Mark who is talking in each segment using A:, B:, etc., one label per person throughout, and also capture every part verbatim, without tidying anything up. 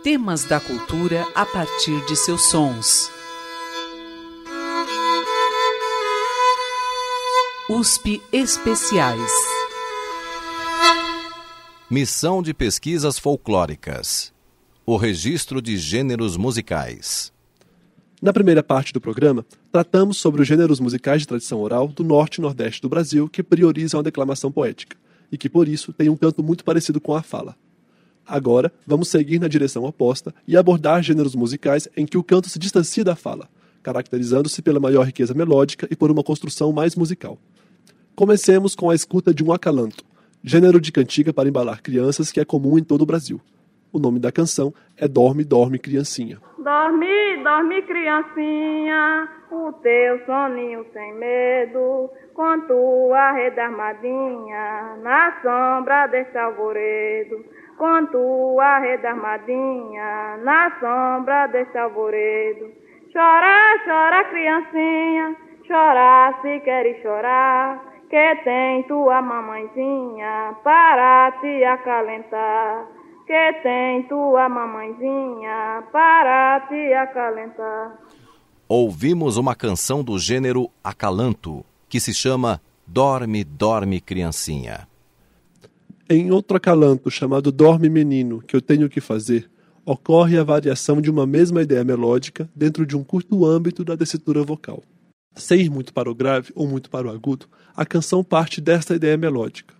A: Temas da cultura a partir de seus sons. U S P Especiais.
B: Missão de Pesquisas Folclóricas. O registro de gêneros musicais.
C: Na primeira parte do programa, tratamos sobre os gêneros musicais de tradição oral do norte e nordeste do Brasil que priorizam a declamação poética e que, por isso, têm um canto muito parecido com a fala. Agora, vamos seguir na direção oposta e abordar gêneros musicais em que o canto se distancia da fala, caracterizando-se pela maior riqueza melódica e por uma construção mais musical. Comecemos com a escuta de um acalanto, gênero de cantiga para embalar crianças que é comum em todo o Brasil. O nome da canção é Dorme, Dorme, Criancinha.
D: Dorme, dorme, criancinha, o teu soninho sem medo, com tua rede armadinha, na sombra deste alvoredo. Com tua rede armadinha, na sombra deste alvoredo. Chora, chora, criancinha, chora se queres chorar, que tem tua mamãezinha para te acalentar. Que tem tua mamãezinha para te acalentar.
B: Ouvimos uma canção do gênero acalanto, que se chama Dorme, Dorme, Criancinha.
C: Em outro acalanto, chamado Dorme Menino, que eu tenho que fazer, ocorre a variação de uma mesma ideia melódica dentro de um curto âmbito da tessitura vocal. Sem ir muito para o grave ou muito para o agudo, a canção parte desta ideia melódica.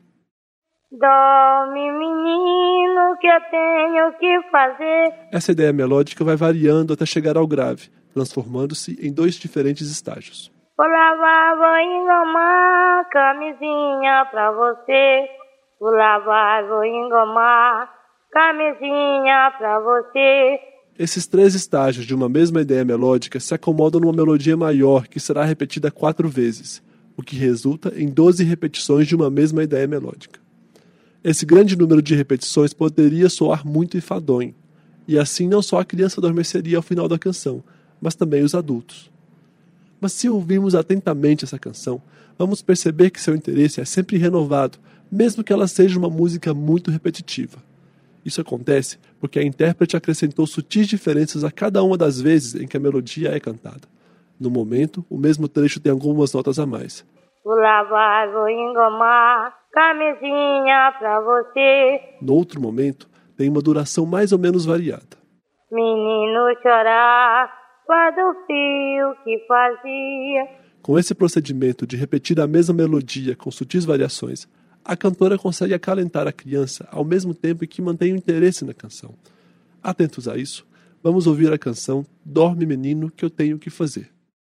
D: Dorme, menino, que eu tenho que fazer.
C: Essa ideia melódica vai variando até chegar ao grave, transformando-se em dois diferentes estágios.
D: Vou lavar, vou engomar camisinha pra você. Vou lavar, vou engomar camisinha pra você.
C: Esses três estágios de uma mesma ideia melódica se acomodam numa melodia maior que será repetida quatro vezes, o que resulta em doze repetições de uma mesma ideia melódica. Esse grande número de repetições poderia soar muito enfadonho, e assim não só a criança adormeceria ao final da canção, mas também os adultos. Mas se ouvirmos atentamente essa canção, vamos perceber que seu interesse é sempre renovado, mesmo que ela seja uma música muito repetitiva. Isso acontece porque a intérprete acrescentou sutis diferenças a cada uma das vezes em que a melodia é cantada. No momento, o mesmo trecho tem algumas notas a mais.
D: Vou lavar, vou engomar camisinha pra você.
C: No outro momento, tem uma duração mais ou menos variada.
D: Menino chorar quando o fio que fazia.
C: Com esse procedimento de repetir a mesma melodia com sutis variações, a cantora consegue acalentar a criança ao mesmo tempo que mantém o interesse na canção. Atentos a isso, vamos ouvir a canção Dorme, Menino, que eu tenho que fazer.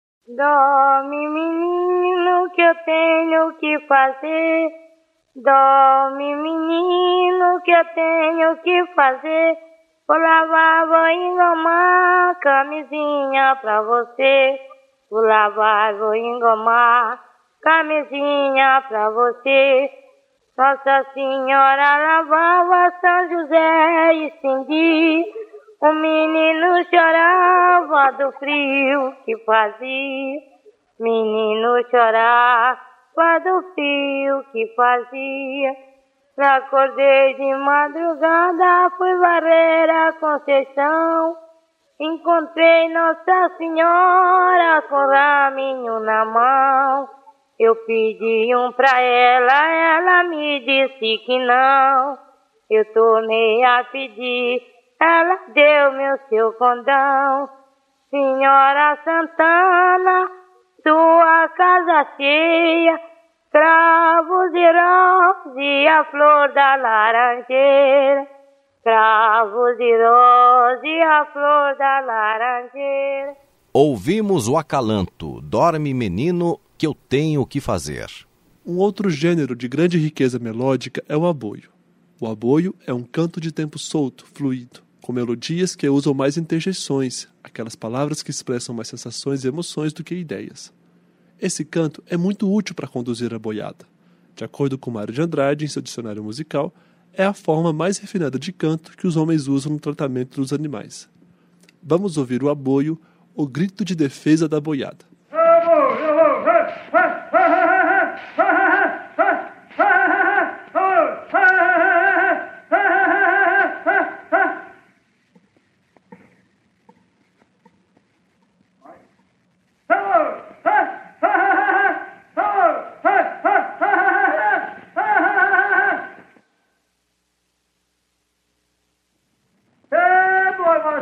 D: Dorme, menino, que eu tenho que fazer. Dorme, menino, que eu tenho que fazer. Vou lavar, vou engomar camisinha pra você. Vou lavar, vou engomar camisinha pra você. Nossa Senhora lavava São José e Cindy. O menino chorava do frio que fazia. Menino chorava do frio que fazia. Acordei de madrugada, fui varrer a Conceição. Encontrei Nossa Senhora com raminho na mão. Eu pedi um pra ela, ela me disse que não. Eu tornei a pedir, ela deu-me o seu condão. Senhora Santana, sua casa cheia, cravos e rosas e a flor da laranjeira. Cravos e rosas e a flor da laranjeira.
B: Ouvimos o acalanto Dorme, Menino, que eu tenho que fazer.
C: Um outro gênero de grande riqueza melódica é o aboio. O aboio é um canto de tempo solto, fluido, com melodias que usam mais interjeições, aquelas palavras que expressam mais sensações e emoções do que ideias. Esse canto é muito útil para conduzir a boiada. De acordo com Mário de Andrade, em seu dicionário musical, é a forma mais refinada de canto que os homens usam no tratamento dos animais. Vamos ouvir o aboio, o grito de defesa da boiada.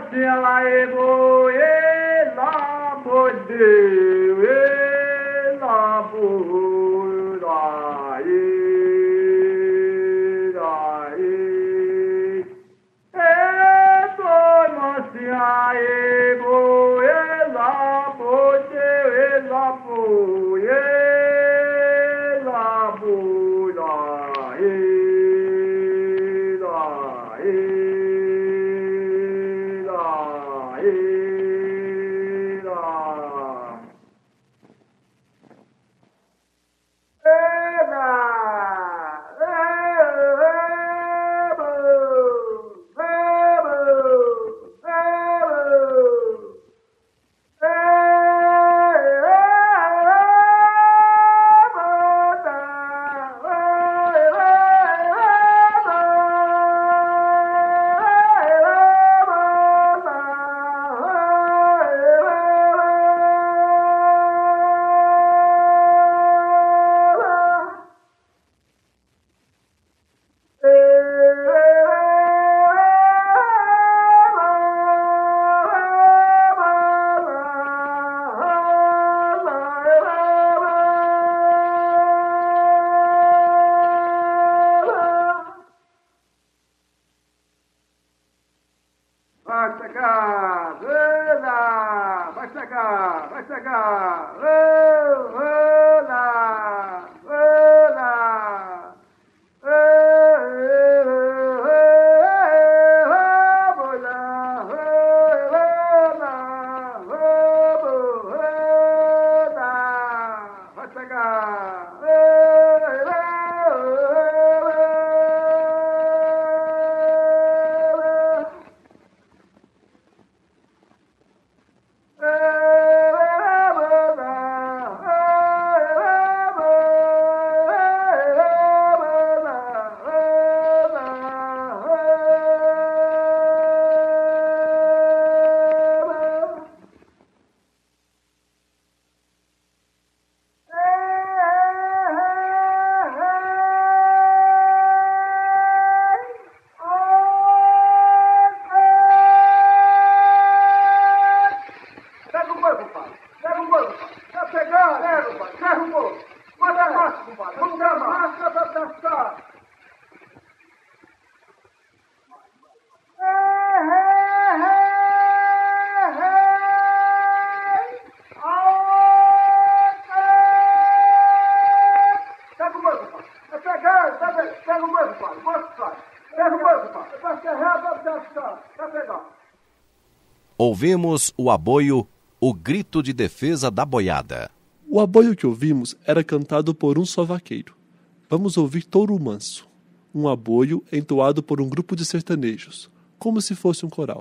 B: Ouvimos o aboio O Grito de Defesa da Boiada.
C: O aboio que ouvimos era cantado por um só vaqueiro. Vamos ouvir Touro Manso, um aboio entoado por um grupo de sertanejos, como se fosse um coral.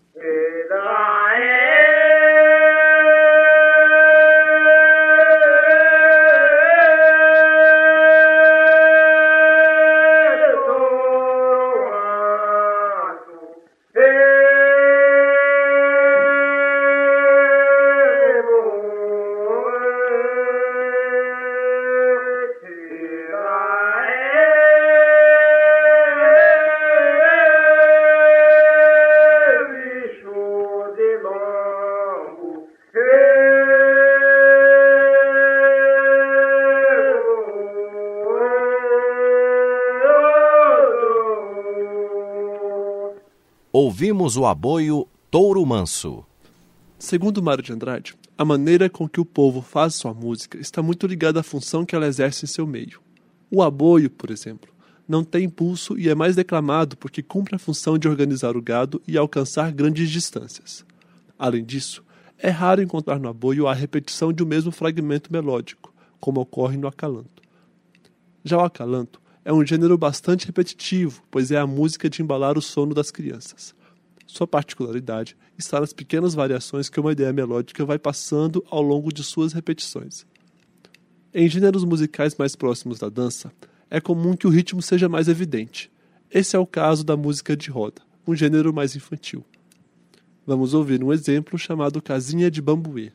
B: Ouvimos o aboio Touro Manso.
C: Segundo Mário de Andrade, a maneira com que o povo faz sua música está muito ligada à função que ela exerce em seu meio. O aboio, por exemplo, não tem impulso e é mais declamado porque cumpre a função de organizar o gado e alcançar grandes distâncias. Além disso, é raro encontrar no aboio a repetição de um mesmo fragmento melódico, como ocorre no acalanto. Já o acalanto é um gênero bastante repetitivo, pois é a música de embalar o sono das crianças. Sua particularidade está nas pequenas variações que uma ideia melódica vai passando ao longo de suas repetições. Em gêneros musicais mais próximos da dança, é comum que o ritmo seja mais evidente. Esse é o caso da música de roda, um gênero mais infantil. Vamos ouvir um exemplo chamado Casinha de Bambuê.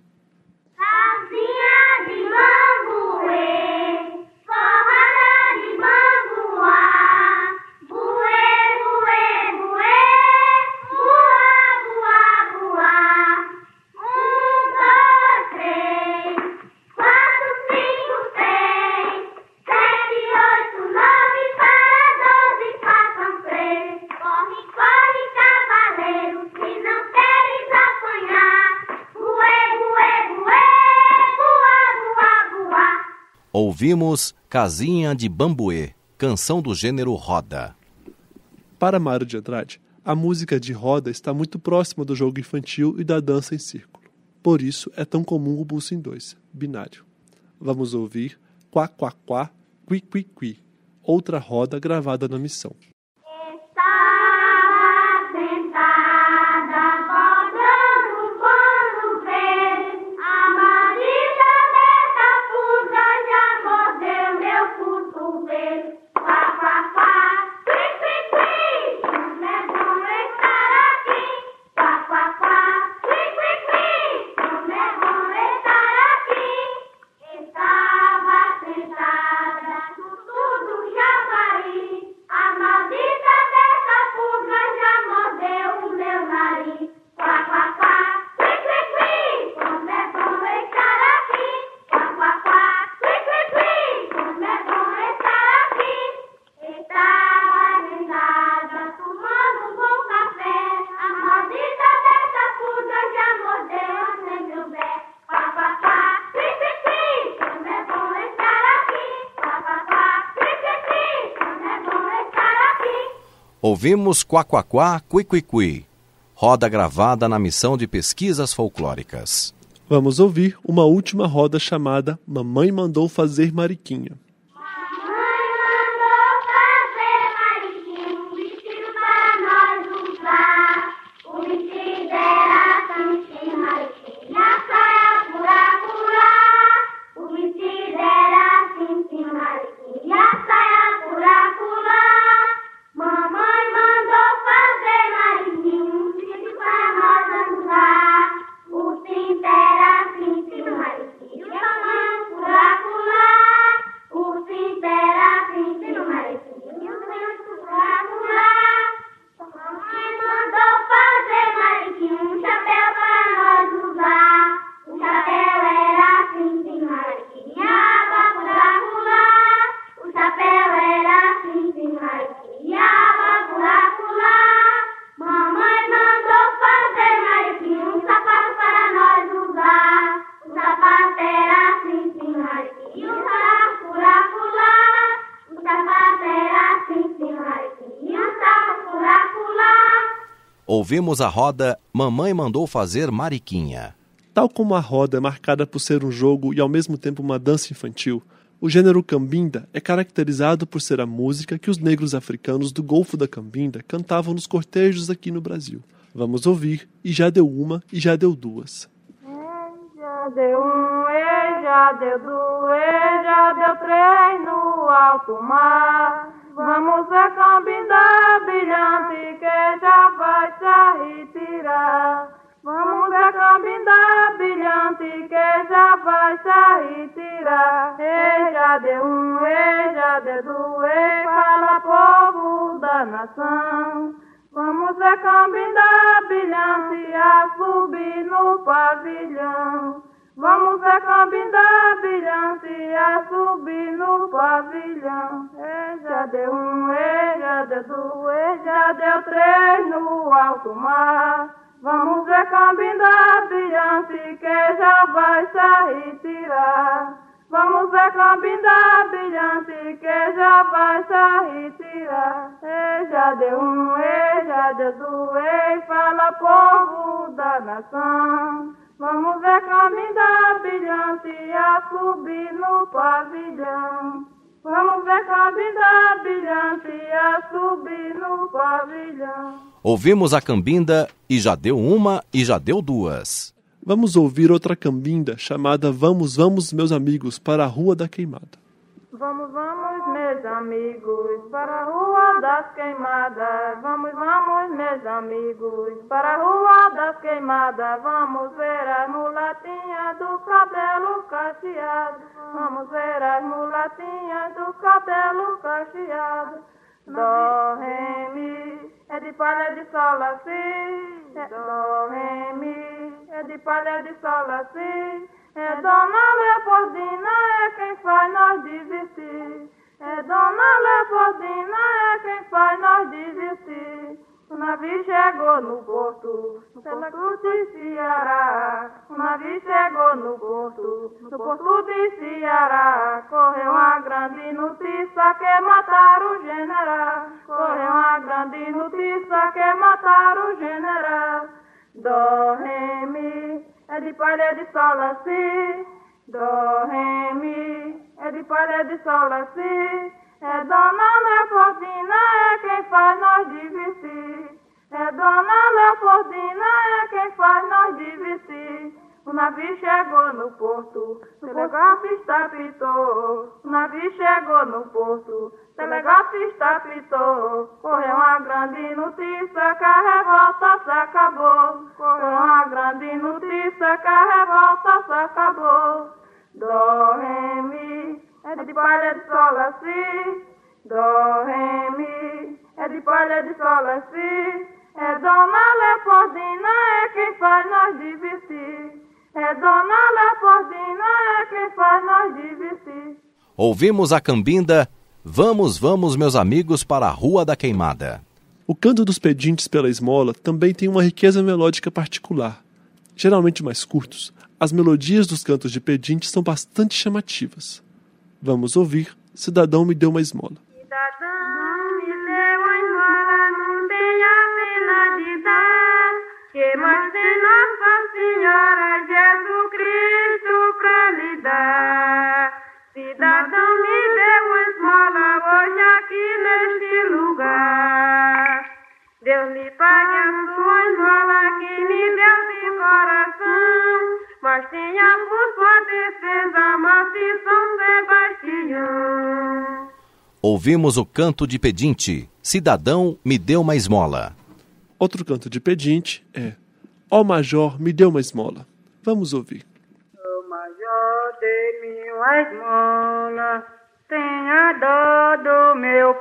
E: Buê, buê, buê, buá, buá.
B: Ouvimos Casinha de Bambuê, canção do gênero roda.
C: Para Mário de Andrade, a música de roda está muito próxima do jogo infantil e da dança em círculo. Por isso é tão comum o pulso em dois, binário. Vamos ouvir Quá, Quá, Quá, Qui, Qui, Qui, outra roda gravada na missão.
B: Ouvimos Quá, Quá, Quá, Qui, Qui, Qui, roda gravada na missão de pesquisas folclóricas.
C: Vamos ouvir uma última roda chamada Mamãe Mandou Fazer Mariquinha.
B: Ouvimos a roda Mamãe Mandou Fazer Mariquinha.
C: Tal como a roda é marcada por ser um jogo e ao mesmo tempo uma dança infantil, o gênero cambinda é caracterizado por ser a música que os negros africanos do Golfo da Cambinda cantavam nos cortejos aqui no Brasil. Vamos ouvir E Já Deu Uma e Já Deu Duas.
E: E já deu um, e já deu duas, e já deu três no alto mar. Vamos ver cambinda brilhante que já vai se retirar. Vamos ver cambinda brilhante que já vai se retirar. E já deu um, e já deu duas, fala povo da nação. Vamos ver cambinda brilhante a subir no pavilhão. Vamos ver cambinda brilhante a subir no pavilhão. E já deu um, e já deu dois, e já deu três no alto mar. Vamos ver cambinda brilhante que já vai se retirar. Vamos ver cambinda brilhante que já vai se retirar. E já deu um, e já deu dois, fala povo da nação. Vamos ver cambinda brilhante a subir no pavilhão. Vamos ver cambinda brilhante a subir no pavilhão.
B: Ouvimos a cambinda E Já Deu Uma e Já Deu Duas.
C: Vamos ouvir outra cambinda chamada Vamos, Vamos, Meus Amigos, para a Rua da Queimada.
E: Vamos, vamos, meus amigos, para a Rua das Queimadas. Vamos, vamos, meus amigos, para a Rua das Queimadas. Vamos ver as mulatinhas do cabelo cacheado. Vamos ver as mulatinhas do cabelo cacheado. Dó, ré, mi, é de palha de sol, lá, si. É dó, ré, mi, é de palha de sol, lá, si. É Dona Leopoldina, é quem faz nós divertir. É Dona Leopoldina, é quem faz nós divertir. navio chegou no porto, no porto de Ceará. O navio chegou no porto, no porto de Ceará. Correu uma grande notícia que mataram o general. Correu uma grande notícia que mataram o general. Dó, ré, mi, é de palha de sol, lá, si. Dó, ré, mi, é de palha de sol, lá, si. É Dona Leopoldina, é quem faz nós divertir. É Dona Leopoldina, é quem faz nós divertir. O navio chegou no porto, o telegrafista apitou. O navio chegou no porto, o telegrafista apitou. Correu uma grande notícia que a revolta se acabou. Correu uma grande notícia que a revolta se acabou. Dó, ré, mi, é de palha de sol, lá, si. Dó, ré, mi, é de palha de sol, lá, si. É Dona Leopoldina, é quem faz nós divertir. É Dona Leopoldina, é quem faz nós divertir.
B: Ouvimos a cambinda Vamos, vamos, meus amigos, para a Rua da Queimada.
C: O canto dos pedintes pela esmola também tem uma riqueza melódica particular. Geralmente mais curtos, as melodias dos cantos de pedintes são bastante chamativas. Vamos ouvir Cidadão Me Deu Uma Esmola.
D: Cidadão me deu uma esmola, não tenha pena de dar, que mais tem Nossa Senhora Jesus Cristo pra lhe dar. Cidadão me deu uma esmola hoje aqui neste lugar. Deus lhe pague a sua esmola que me deu de coração, mas tenha por sua defesa Nossa São Sebastião.
B: Ouvimos o canto de pedinte Cidadão Me Deu Uma Esmola.
C: Outro canto de pedinte é Ó Major, me deu uma esmola. Vamos ouvir.
D: Ó Major, dê-me uma esmola, tenha dó do meu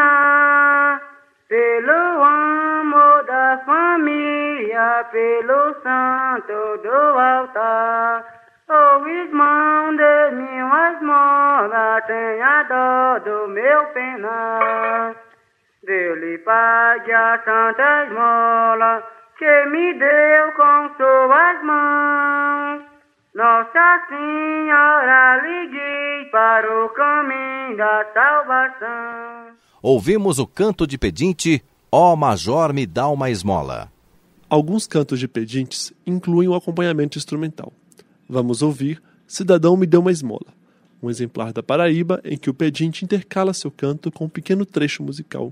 D: penar, pelo amor da família, pelo santo do altar. Ô irmão, dê-me uma esmola, tenha dó do meu penar. Deus lhe pague a santa esmola que me deu com suas mãos. Nossa Senhora lhe guie para o caminho da salvação.
B: Ouvimos o canto de pedinte Ó Major, me dá uma esmola.
C: Alguns cantos de pedintes incluem o acompanhamento instrumental. Vamos ouvir Cidadão Me Deu Uma Esmola, um exemplar da Paraíba em que o pedinte intercala seu canto com um pequeno trecho musical.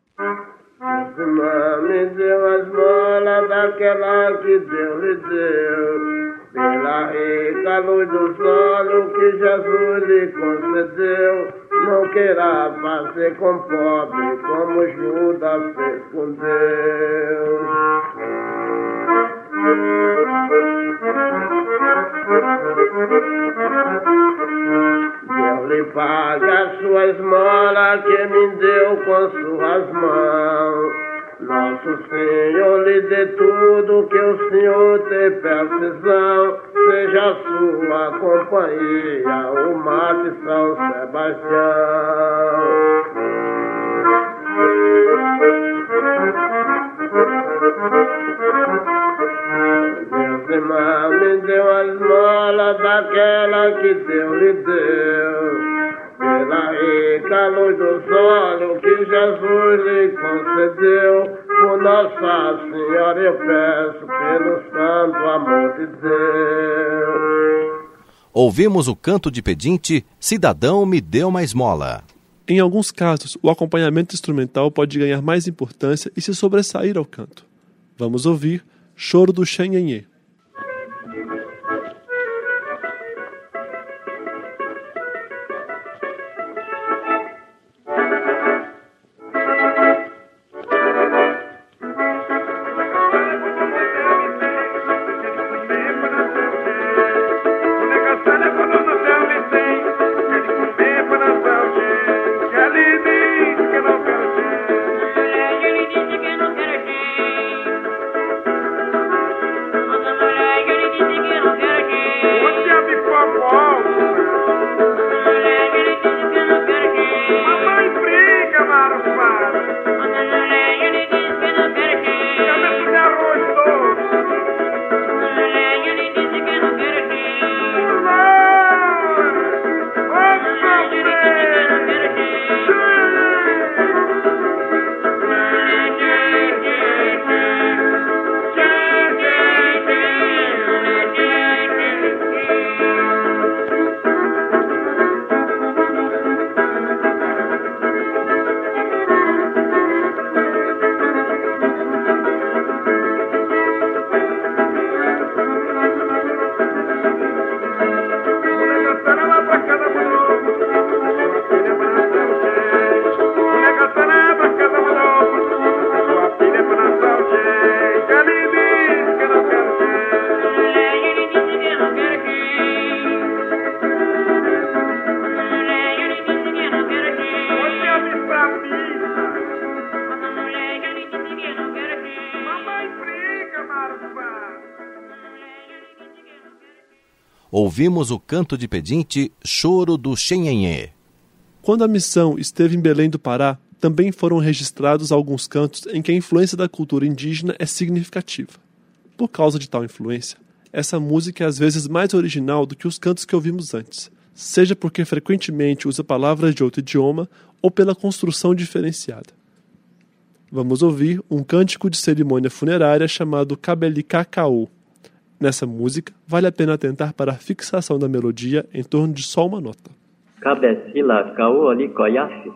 F: Me deu a esmola daquela que Deus lhe deu, pela rica luz do sol que Jesus lhe concedeu. Não queira fazer com pobre como Judas fez com Deus. Deus lhe pague a sua esmola que me deu com suas mãos. Nosso Senhor lhe dê tudo que o Senhor tem precisão. Seja a sua companhia o mar de São Sebastião. Deus, irmão, me deu a esmola daquela que Deus lhe deu, pela rica luz do sol que Jesus lhe concedeu. Por Nossa Senhora eu peço, pelo santo amor de Deus.
B: Ouvimos o canto de pedinte Cidadão Me Deu Uma Esmola.
C: Em alguns casos, o acompanhamento instrumental pode ganhar mais importância e se sobressair ao canto. Vamos ouvir Choro do Xanhenhê.
D: Ele disse que não quer gente.
B: ouvimos o canto de pedinte Choro do Xenhenhê.
C: Quando a missão esteve em Belém do Pará, também foram registrados alguns cantos em que a influência da cultura indígena é significativa. Por causa de tal influência, essa música é às vezes mais original do que os cantos que ouvimos antes, seja porque frequentemente usa palavras de outro idioma ou pela construção diferenciada. Vamos ouvir um cântico de cerimônia funerária chamado Cabelicacao. Nessa música, vale a pena atentar para a fixação da melodia em torno de só uma nota.
G: Cabecilacao olicoiafe.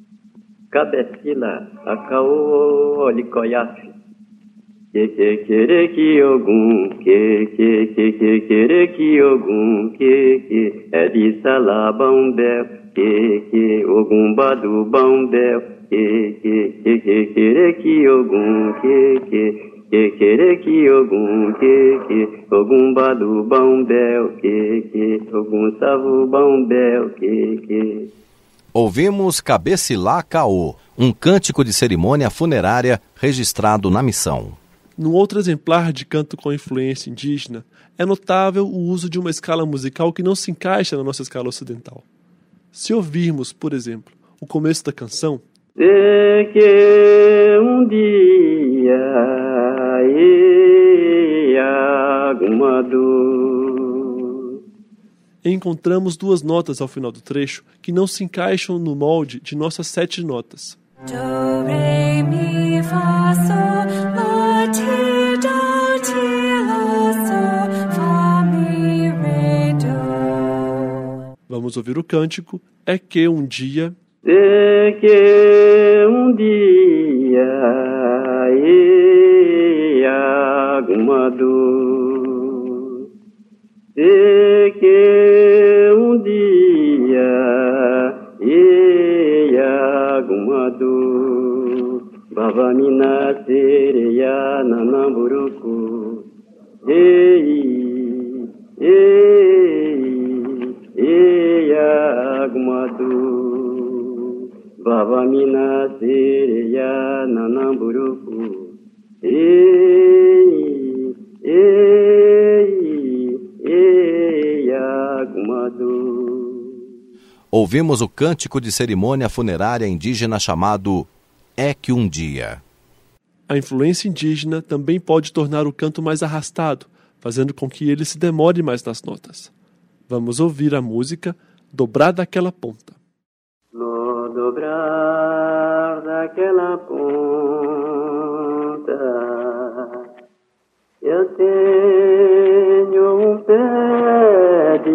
G: Cabecilacao olicoiafe. Que que quere que ogum, que que que que quere que ogum, que que é de salabambel, que que ogum badu bambel, que que que que quere que ogum, que que que quere que ogum, que que ogum badu bambel, que que ogum savu bambel, que que.
B: Ouvimos Cabecilá Caô, um cântico de cerimônia funerária registrado na missão.
C: Num outro exemplar de canto com influência indígena, é notável o uso de uma escala musical que não se encaixa na nossa escala ocidental. Se ouvirmos, por exemplo, o começo da canção,
G: de que um dia Iagumadu,
C: encontramos duas notas ao final do trecho que não se encaixam no molde de nossas sete notas.
H: Do, re, mi, fa, sol, la, ti, do, ti, la, sol, fa, mi, re, do.
C: Vamos ouvir o cântico É que um dia...
G: de que um dia Iagumadu, de que um dia Iagumadu, Babamina sereia nanamburuku, ei, ei, Iagumadu, Babamina sereia nanamburuku, ei, ei, Iagumadu.
B: Ouvimos o cântico de cerimônia funerária indígena chamado É que um dia.
C: A influência indígena também pode tornar o canto mais arrastado, fazendo com que ele se demore mais nas notas. Vamos ouvir a música Dobrar daquela ponta.
G: No dobrar daquela ponta, eu tenho um pé de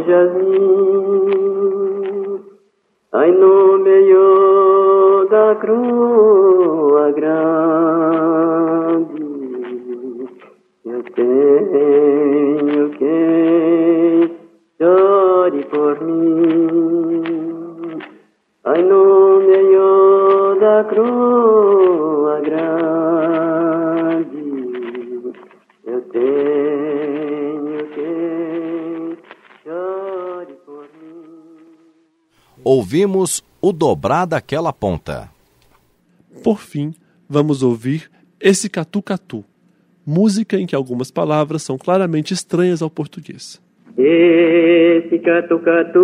G: jasmim, ai no meio da crua grande, eu tenho quem chore por mim, ai no meio da crua grande, eu tenho quem chore por mim.
B: Ouvimos o Dobrar daquela ponta.
C: Por fim, vamos ouvir Esse Catu-Catu, música em que algumas palavras são claramente estranhas ao português.
G: Esse catu-catu,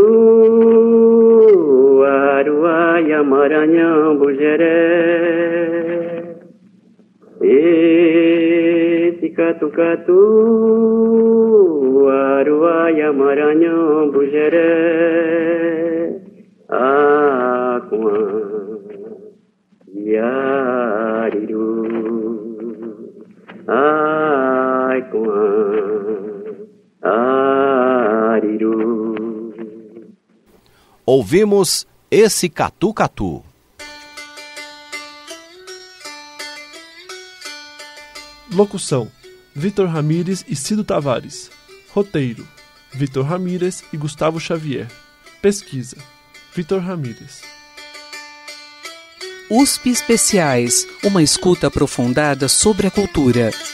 G: Aruaia, Maranhão, Bujeré. Esse catu-catu, Aruaia, Maranhão, Bujeré. Aquã, Iariru, Aquã. Ariru.
B: Ouvimos Esse Catu-Catu.
C: Locução: Vitor Ramírez e Cido Tavares. Roteiro: Vitor Ramírez e Gustavo Xavier. Pesquisa: Vitor Ramírez.
A: U S P Especiais, uma escuta aprofundada sobre a cultura.